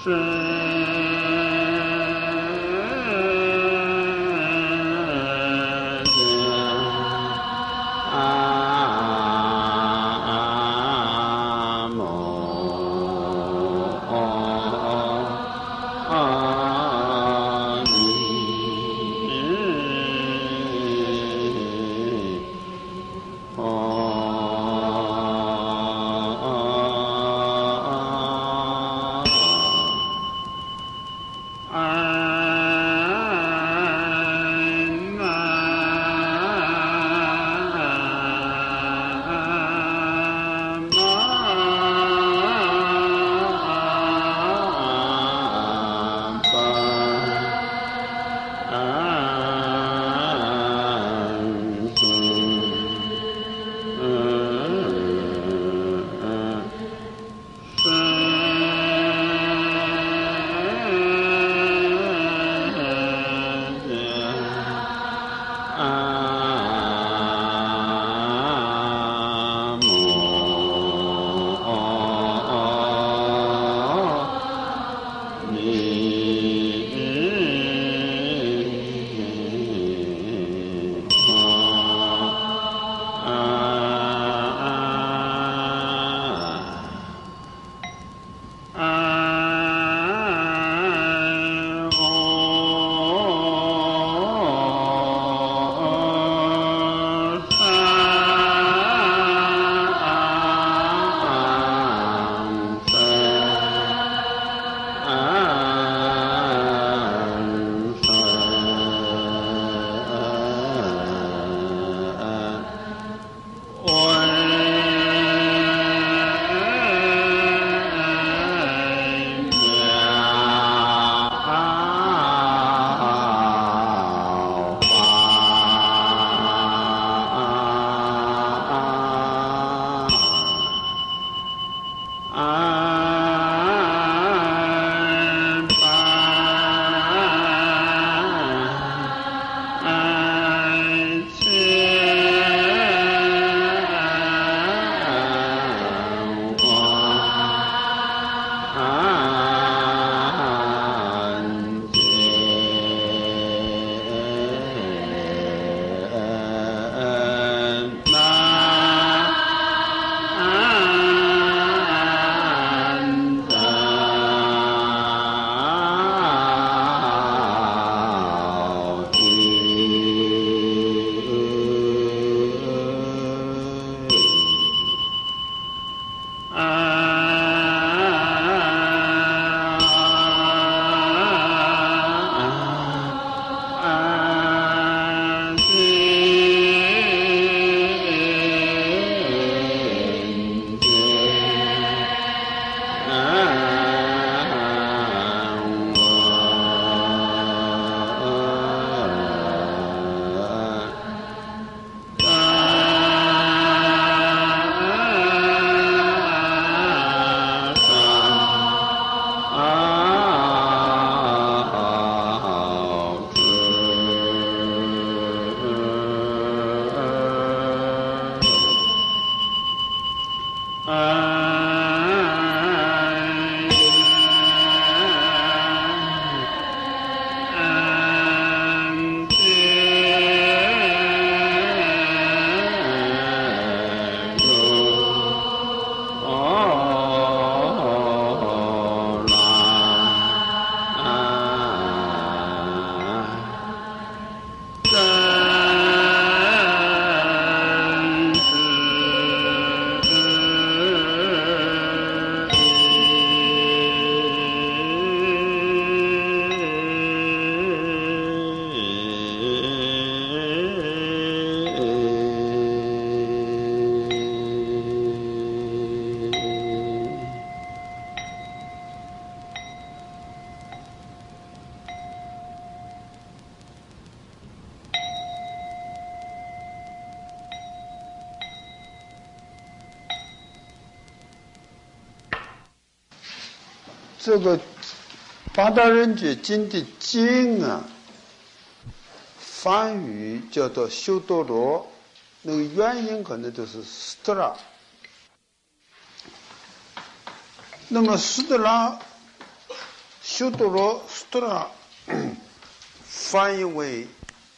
这个八大人觉经的经啊，梵语叫做修多罗，那个原因可能就是斯特拉。那么斯特拉修多罗斯多拉翻译为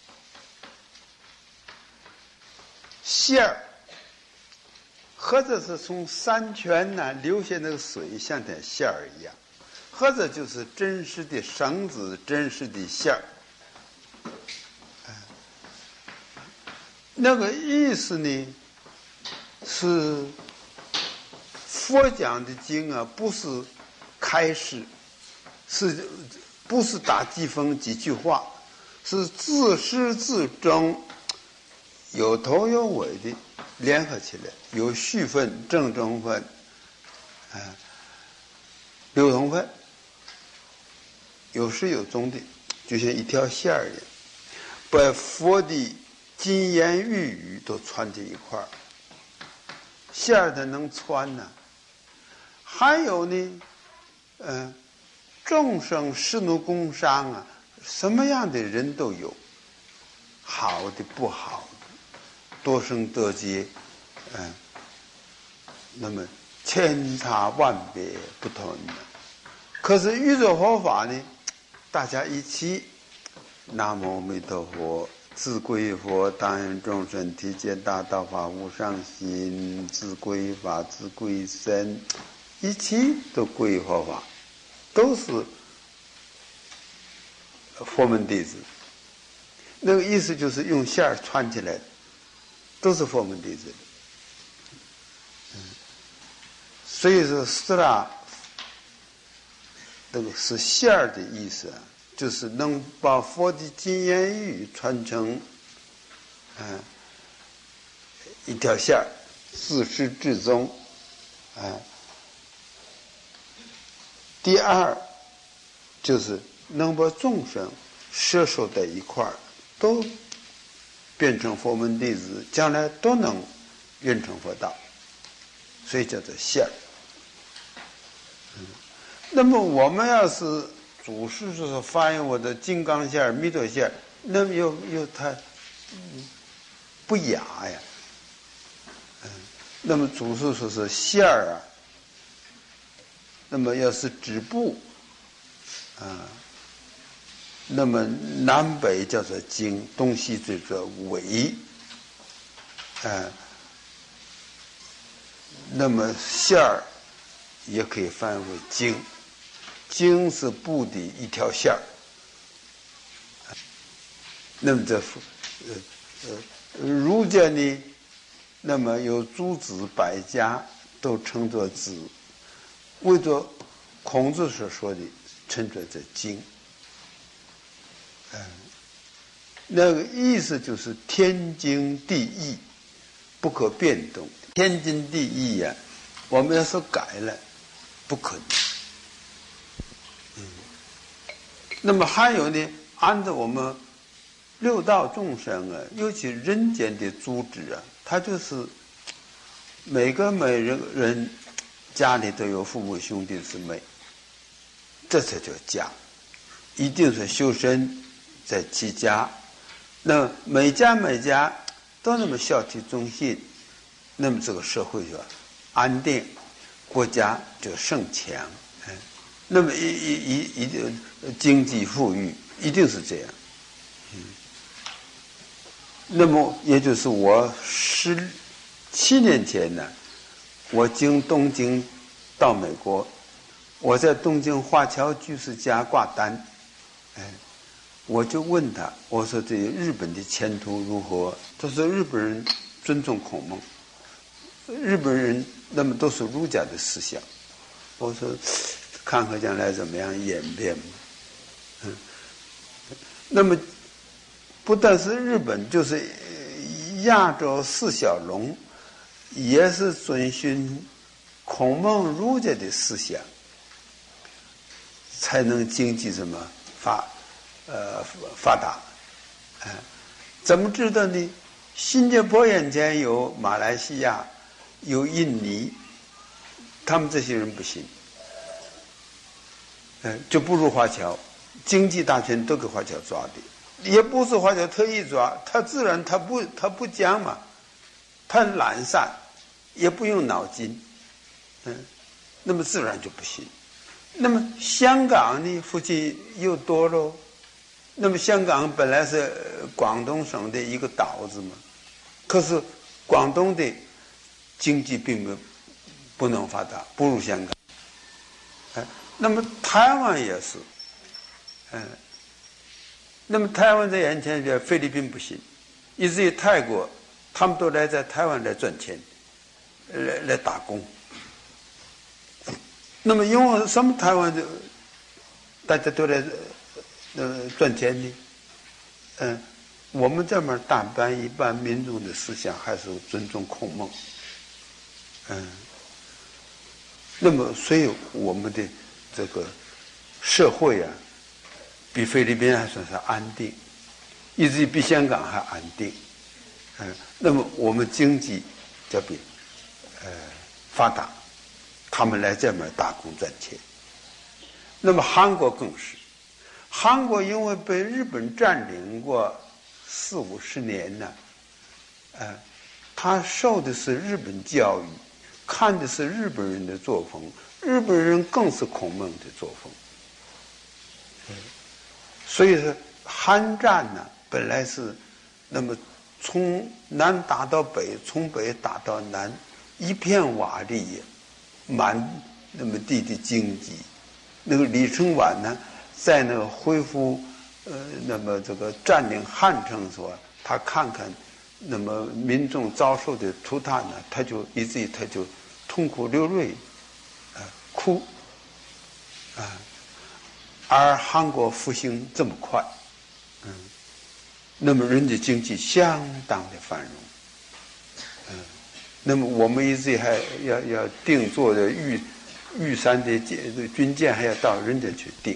线儿，或者是从山泉呢流下那个水像条线儿一样，或者就是真实的绳子、真实的线儿。那个意思呢，是佛讲的经啊，不是开示，不是打几分几句话，是自始至终有头有尾的联合起来，有序分、正中分、流通分，有始有终的，就像一条线儿一样，把佛的金言玉语都串在一块儿，线儿它能穿呢。还有呢，众生世怒工伤啊，什么样的人都有，好的不好的，多生多劫，那么千差万别不同的。可是宇宙佛法呢，大家一起，南无阿弥陀佛。自归佛，当愿众生体解大道法无上心；自归法，自归身，一起都归佛法，都是佛门弟子。那个意思就是用线儿串起来的，都是佛门弟子。所以说，斯拉那个是线儿的意思啊。就是能把佛的金言玉语传成，一条线儿，自始至终，第二，就是能把众生摄受在一块儿，都变成佛门弟子，将来都能圆成佛道，所以叫做线儿。那么我们要是祖师说发现我的金刚线、弥陀线，那么又它不雅呀。那么祖师说是线儿啊，那么要是止步那么南北叫做经，东西叫做纬那么线儿也可以翻为经。经是布的一条线儿，那么这儒家呢，那么有诸子百家都称作子，为着孔子所说的称作这经。那个意思就是天经地义，不可变动。天经地义呀，我们要是改了，不可能。那么还有呢，按照我们六道众生啊，尤其人间的组织啊，它就是每人家里都有父母兄弟姊妹，这才叫家。一定是修身在齐家，那每家都那么孝悌忠信，那么这个社会就安定，国家就盛强。那么一定经济富裕，一定是这样。那么也就是我17年前呢，我经东京到美国，我在东京华侨居士家挂单，我就问他，我说这日本的前途如何？他说日本人尊重孔孟，日本人那么都是儒家的思想。我说看看将来怎么样演变。那么不但是日本，就是亚洲4小龙也是遵循孔孟儒家的思想，才能经济什么发达。怎么知道呢？新加坡眼前有马来西亚，有印尼，他们这些人不行，就不如华侨，经济大权都给华侨抓的，也不是华侨特意抓，他自然他不讲嘛，他懒散，也不用脑筋，那么自然就不行。 那么香港呢，附近又多喽。那么香港本来是广东省的一个岛子嘛，可是广东的经济并不能发达，不如香港。那么台湾也是，那么台湾在眼前，菲律宾不行，以至于泰国，他们都来在台湾来赚钱，来打工。那么因为什么台湾的大家都来赚钱呢？我们这边大半一般民众的思想还是尊重孔孟，那么所以我们的这个社会啊，比菲律宾还算是安定，以至于比香港还安定，那么我们经济就比发达，他们来这边打工赚钱。那么韩国更是，韩国因为被日本占领过40-50年呢，他受的是日本教育，看的是日本人的作风，日本人更是孔孟的作风。所以说韩战呢，本来是那么从南打到北，从北打到南，一片瓦砾，满那么地的经济。那个李承晚呢，在那个恢复那么这个占领汉城的时候，他看看那么民众遭受的涂炭呢，他就以至于他就痛哭流泪，哭，而韩国复兴这么快，那么人家经济相当的繁荣，那么我们一直还要定做的玉山的军舰还要到人家去定，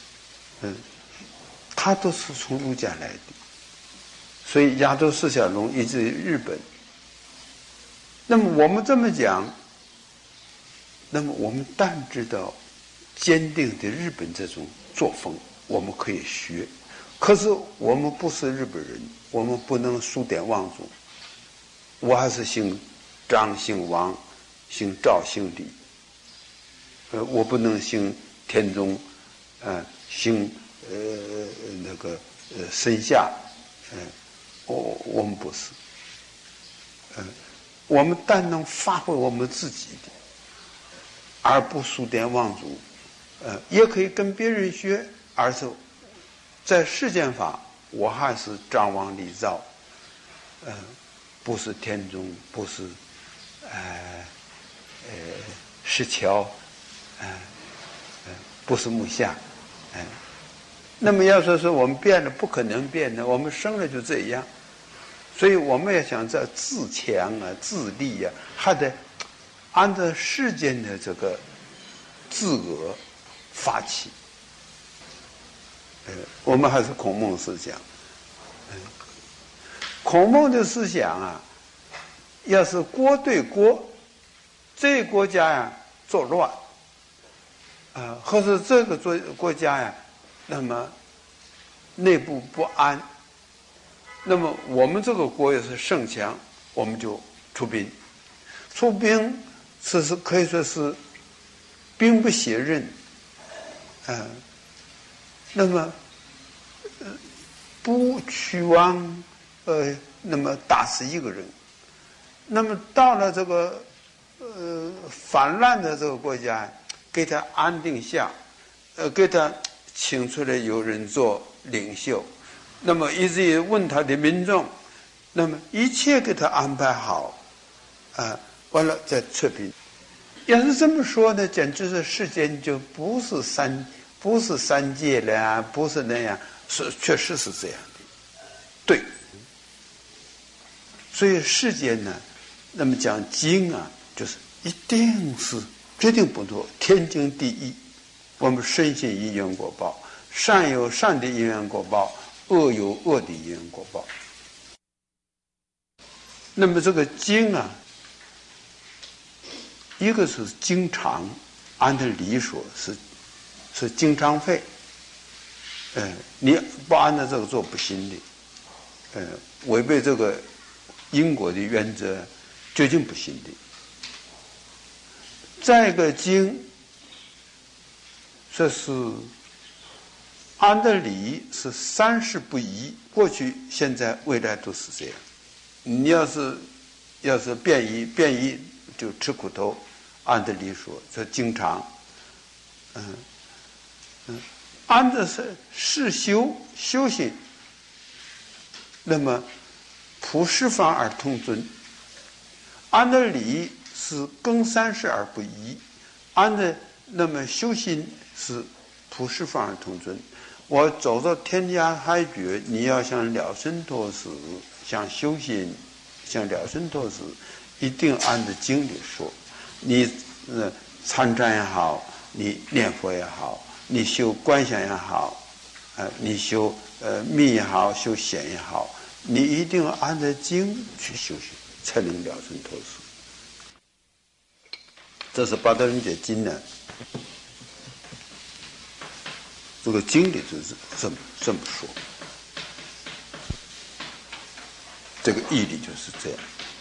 他都是从儒家来的，所以亚洲四小龙以至于日本。那么我们这么讲，那么我们但知道坚定的日本这种作风，我们可以学。可是我们不是日本人，我们不能数典忘祖。我还是姓张、姓王、姓赵、姓李。我不能姓田中，姓那个申夏，我们不是，我们但能发挥我们自己的，而不数典忘祖，也可以跟别人学，而是在世间法，我还是张王李赵，不是田中，不是石桥。不是木下，那么要说我们变了，不可能变的，我们生了就这样，所以我们要想这自强啊、自立啊，还得按照世间的这个自我发起。我们还是孔孟思想，孔孟的思想啊，要是国对国，这个国家呀作乱。或是这个国家呀，那么内部不安，那么我们这个国也是盛强，我们就出兵。出兵是可以说是兵不血刃，那么不屈王那么打死一个人，那么到了这个反乱的这个国家。给他安定下，给他请出来有人做领袖，那么以至于问他的民众，那么一切给他安排好，完了再出兵。要是这么说呢，简直是世间就不是三界了啊，不是那样，确实是这样的，对。所以世间呢，那么讲经啊，就是一定是。决定不多，天经地义。我们深信因缘果报，善有善的因缘果报，恶有恶的因缘果报。那么这个经啊，一个是经常，按照理说是经常费，你不按照这个做不行的，违背这个因果的原则，究竟不行的。再一个经说是按的理是三世不移，过去、现在、未来都是这样。你要是变异就吃苦头。按的理说，这经常，按的是修行，那么普世法而通尊。按的理是更三世而不移，按的那么修行是普世法而通尊。我走到天涯海角，你要想了生脱死，想修行，想了生脱死，一定按着经里说。你参禅也好，你念佛也好，你修观想也好，你修密也好，修显也好，你一定要按着经去修行，才能了生脱死。这是八道人解经呢，这个经里就是这么说，这个义理就是这样。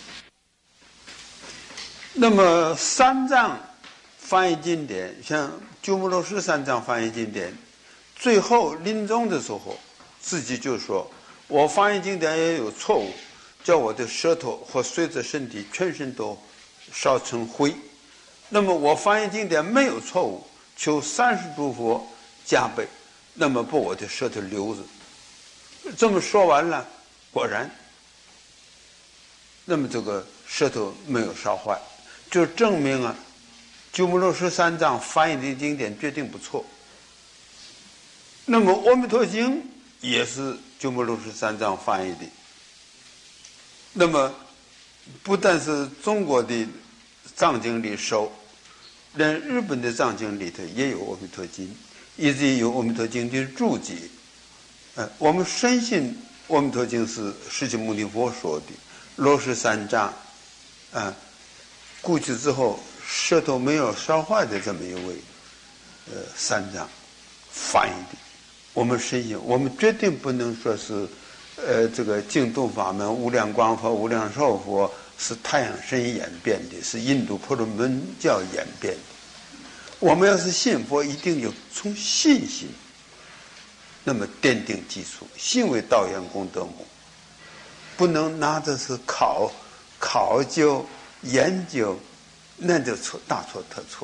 那么三藏翻译经典，像鸠摩罗什三藏翻译经典，最后临终的时候，自己就说：“我翻译经典也有错误，叫我的舌头或随着身体全身都烧成灰。那么我翻译经典没有错误，求30诸佛加倍，那么把我的舌头留着。”这么说完了，果然，那么这个舌头没有烧坏。就证明啊，鸠摩罗什三藏翻译的经典决定不错。那么《阿弥陀经》也是鸠摩罗什三藏翻译的。那么不但是中国的藏经里收，连日本的藏经里头也有《阿弥陀经》，以及有《阿弥陀经》的注解。我们深信《阿弥陀经》是释迦牟尼佛说的，罗什三藏，过去之后舌头没有烧坏的这么一位三藏翻译的，我们深信，我们决定不能说是这个净土法门无量光佛、无量寿佛是太阳神演变的，是印度婆罗门教演变的。我们要是信佛，一定有从信心那么奠定基础，信为道源功德母，不能拿着是考究研究，那就错，大错特错。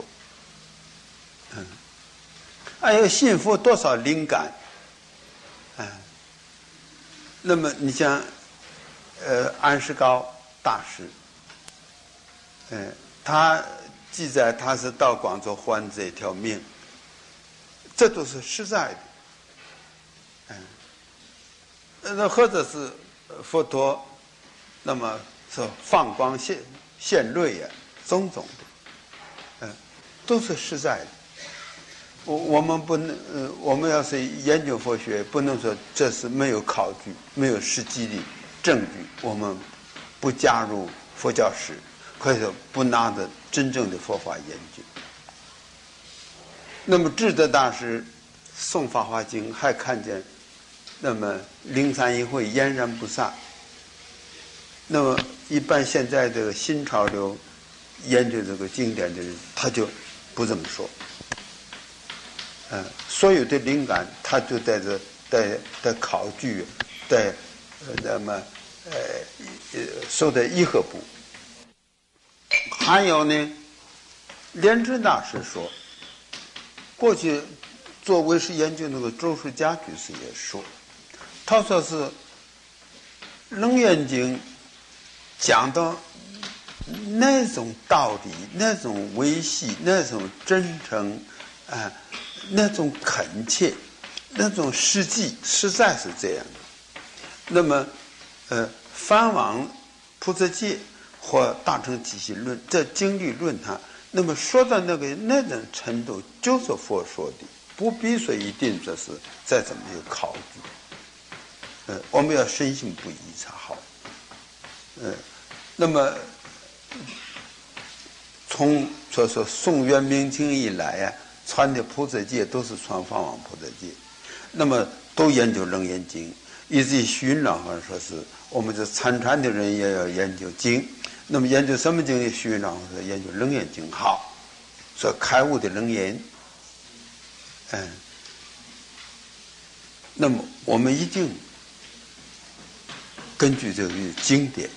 还有信佛多少灵感，那么你像安世高大师，他记载他是到广州还这一条命，这都是实在的。那或者是佛陀，那么是放光现瑞呀，种种的，都是实在的。我们不能，我们要是研究佛学，不能说这是没有考据、没有实际的证据，我们不加入佛教史，可以说不拿着真正的佛法研究。那么智德大师诵《法华经》，还看见那么灵山一会俨然不散。那么一般现在这个新潮流研究这个经典的人，他就不这么说。所有的灵感，他就带考据，带那么受的依合部。还有呢，莲池大师说，过去做唯识研究那个周氏家居士也说，他说是《楞严经》讲到那种道理，那种维系，那种真诚，那种恳切，那种实际，实在是这样的。那么，翻往菩萨戒或大乘体系论，这经律论它，那么说到那种程度，就是佛说的，不必说一定说是再怎么有考据。我们要深信不疑才好。那么从说宋元明清以来传的菩萨戒都是传法王菩萨戒，那么都研究楞严经，以至于虚云老和尚说是我们这参禅的人也要研究经。那么研究什么经？虚云老和尚说研究楞严经好，说开悟的楞严。 那么我们一定根据这个经典，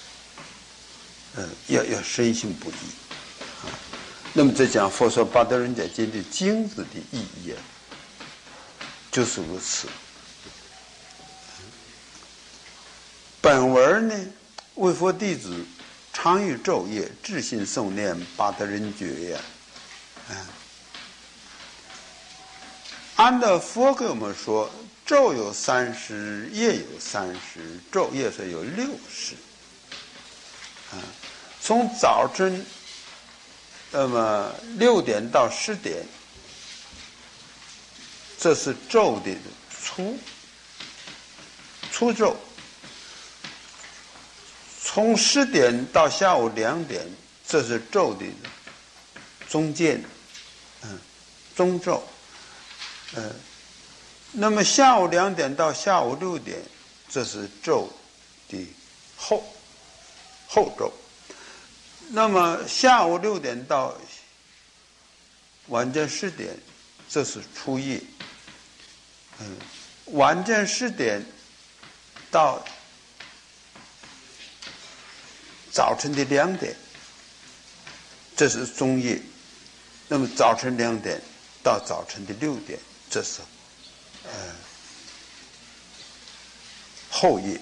要深信不疑啊。那么这讲佛说《八德人解经》的经字的意义啊，就是如此。本文呢，为佛弟子常于昼夜至心诵念八德人觉呀，按照佛给我们说，昼有30，夜有30，昼夜是有60。从早晨那么6点到10点，这是昼的初昼。从10点到下午2点，这是昼的中间，中昼。那么下午2点到下午6点，这是昼的后昼。那么下午6点到晚间10点，这是初夜。晚间10点到早晨的2点，这是中夜。那么早晨2点到早晨的6点，这是后夜。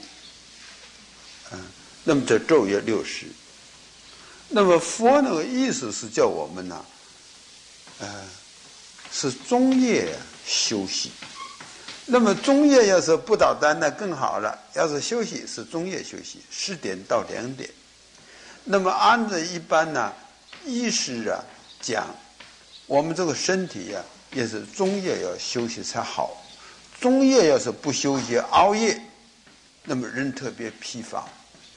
那么这昼夜60。那么佛那个意思是叫我们呢，是中夜休息。那么中夜要是不捣蛋那更好了，要是休息是中夜休息，10点到2点。那么按照一般呢，医师啊讲，我们这个身体呀，也是中夜要休息才好。中夜要是不休息熬夜，那么人特别疲乏。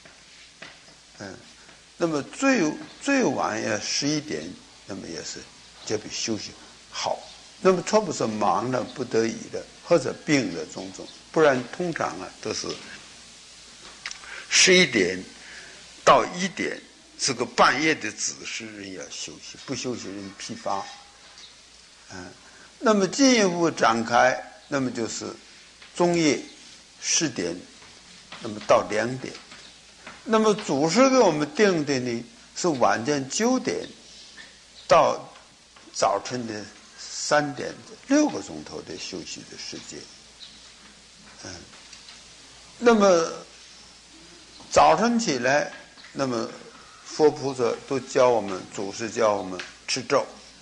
那么最晚要11点，那么也是就比休息好。那么特别是忙了不得已的，或者病的种种，不然通常啊都是11点到1点，这个半夜的子时人要休息，不休息人疲乏。那么进一步展开，那么就是中夜10点，那么到2点。那么祖师给我们定的呢，是晚间9点到早晨的3点，6个钟头的休息的时间。那么早晨起来，那么佛菩萨都教我们，祖师教我们吃咒。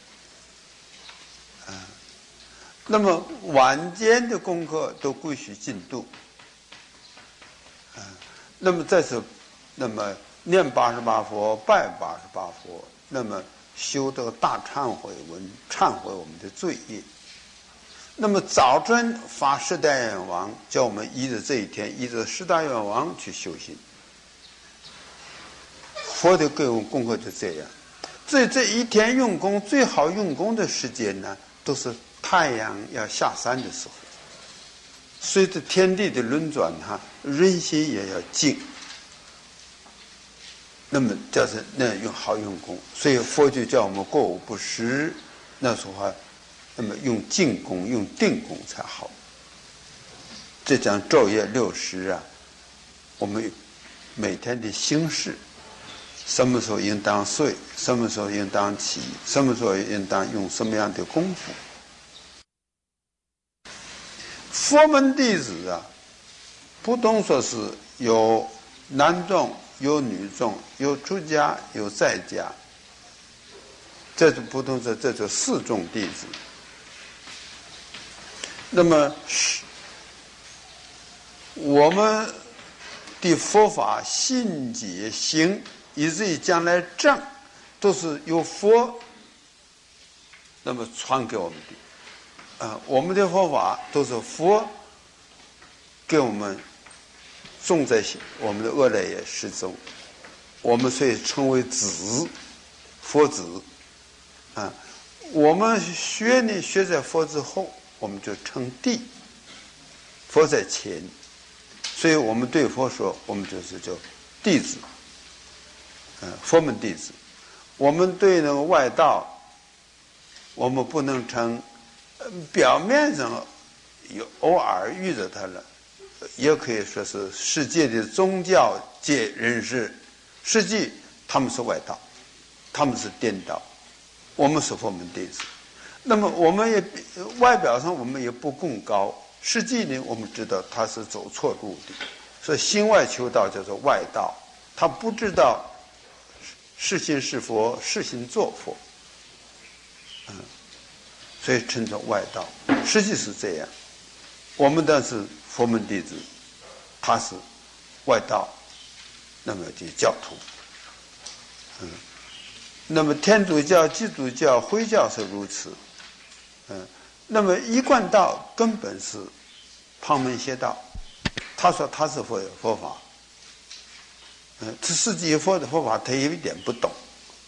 那么晚间的功课都归许进度。那么再是，那么念88佛，拜88佛，那么修这个大忏悔文，忏悔我们的罪业。那么早晨发10大愿望，叫我们依着这一天，依着10大愿望去修行。佛的给我们功课就这样。这一天用功最好用功的时间呢，都是太阳要下山的时候。随着天地的轮转，人心也要静。那么就是那好用功，所以佛就叫我们过午不食，那时候那么用静功、用定功才好。这讲昼夜60啊，我们每天的行事，什么时候应当睡，什么时候应当起，什么时候应当用什么样的功夫。佛门弟子啊，不同说是有男众，有女众，有出家，有在家，这就不同说，这就4众弟子。那么我们的佛法信解行，以至于将来证，都是由佛那么传给我们的。我们的佛法都是佛给我们种在我们的恶赖业识中，我们所以称为子，佛子。我们学呢，学在佛之后，我们就称弟，佛在前，所以我们对佛说，我们就是叫弟子，佛门弟子。我们对那个外道，我们不能称表面上有偶尔遇着他了，也可以说是世界的宗教界人士，实际他们是外道，他们是颠倒，我们是佛门弟子。那么我们也外表上我们也不共高，实际呢我们知道他是走错路的，所以心外求道叫做外道，他不知道是心是佛，是心作佛，所以称作外道。实际是这样，我们的是佛门弟子，他是外道，那么的教徒，那么天主教、基督教、回教是如此，那么一贯道根本是旁门邪道。他说他是佛法，这世纪佛的佛法他有一点不懂。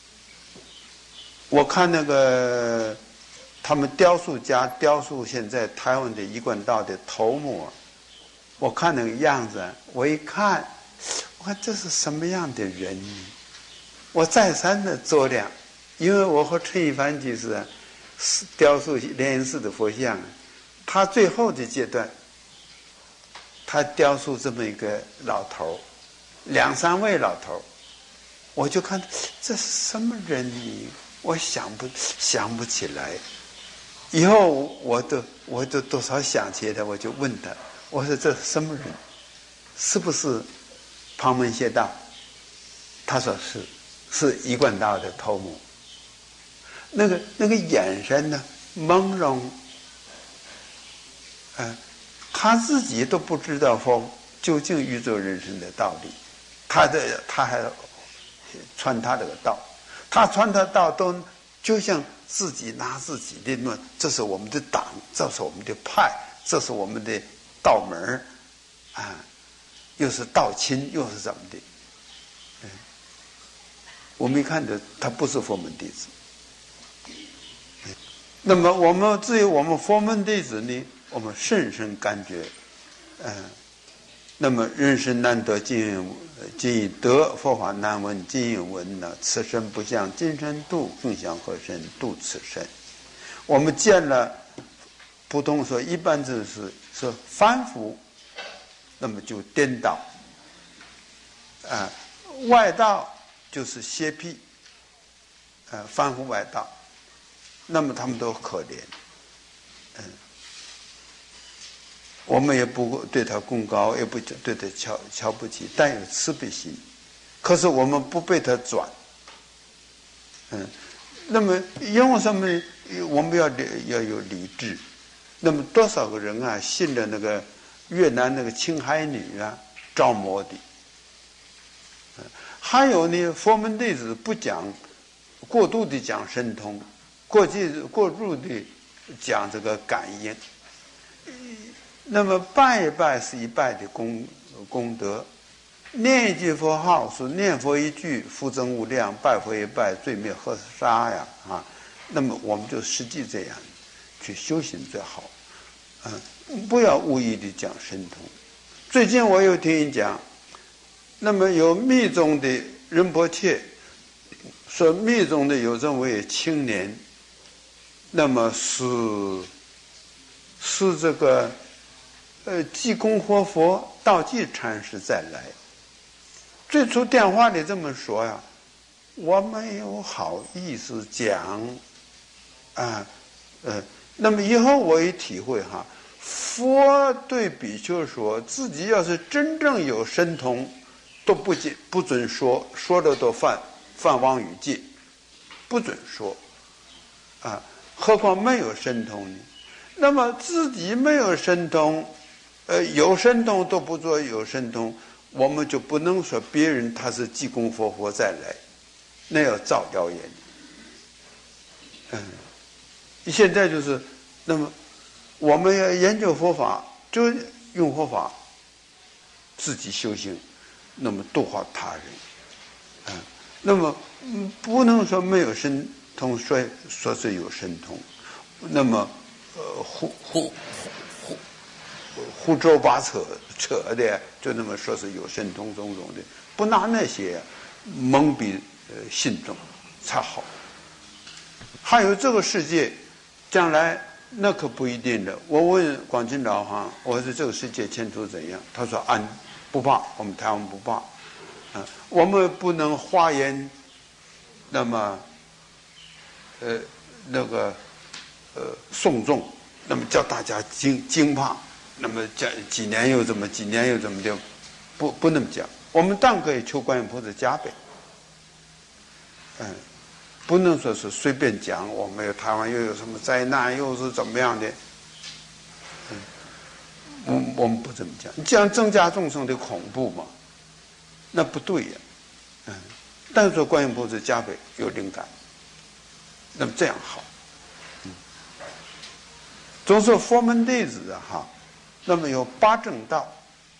我看那个他们雕塑家雕塑现在台湾的一贯道的头目，我看那个样子，我一看，我看这是什么样的人？我再三的作量，因为我和陈一凡居士雕塑莲云寺的佛像，他最后的阶段，他雕塑这么一个老头，2、3位老头，我就看这是什么人呢？我想不起来。以后我都多少想起来，我就问他，我说这是什么人？是不是旁门邪道？他说是一贯道的头目。那个眼神呢，朦胧，他自己都不知道佛究竟宇宙人生的道理，他还传他这个道，他传他道都就像自己拿自己的论，这是我们的党，这是我们的派，这是我们的道门又是道亲，又是怎么的？我们一看着他不是佛门弟子。那么至于我们佛门弟子呢，我们深深感觉，那么人生难得今已得，佛法难闻今已闻呢。此身不向今生度，更向何身度此身？我们见了，普通说一般就是说凡夫，那么就颠倒，外道就是邪僻，凡夫外道，那么他们都可怜，我们也不对他功高，也不对他瞧不起，但有慈悲心。可是我们不被他转，那么因为什么？我们要有理智。那么多少个人啊，信了那个越南那个青海女啊，着魔的。还有呢，佛门弟子不讲过度的讲神通，过度的讲这个感应。那么拜一拜是一拜的功德，念一句佛号是念佛一句，福增无量；拜佛一拜，罪灭河沙呀！那么我们就实际这样去修行最好，不要无意的讲神通。最近我有听人讲，那么有密宗的仁波切说，密宗的有这位青年，那么是这个济公活佛道济禅师再来。最初电话里这么说呀，我没有好意思讲那么以后我也体会佛对比丘说，自己要是真正有神通，都不准说，说了都犯妄语戒，不准说何况没有神通呢？那么自己没有神通，有神通都不做有神通，我们就不能说别人他是济公活佛再来，那要造谣言。现在就是，那么我们要研究佛法，就用佛法自己修行，那么度化他人，那么不能说没有神通，说是有神通，那么胡诌八扯的，就那么说是有神通种种的，不拿那些蒙蔽信众才好。还有这个世界将来那可不一定的。我问广进老哈，我说这个世界前途怎样？他说俺不怕，我们台湾不怕，我们不能花言，那么，诵众，那么叫大家惊怕，那么讲几年又怎么几年又怎么的，不那么讲。我们当然可以求观音菩萨加倍，不能说是随便讲，我们有台湾又有什么灾难，又是怎么样的，我们不这么讲，这样增加众生的恐怖嘛，那不对呀，但是说观音菩萨加倍有灵感，那么这样好，总说佛门弟子哈，那么有8正道，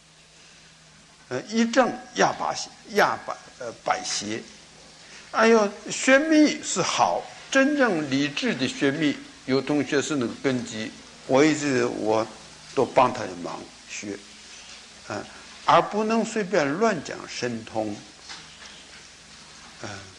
一正百邪。哎呦，学密是好，真正理智的学密，有同学是那个根基，我都帮他的忙学，而不能随便乱讲神通，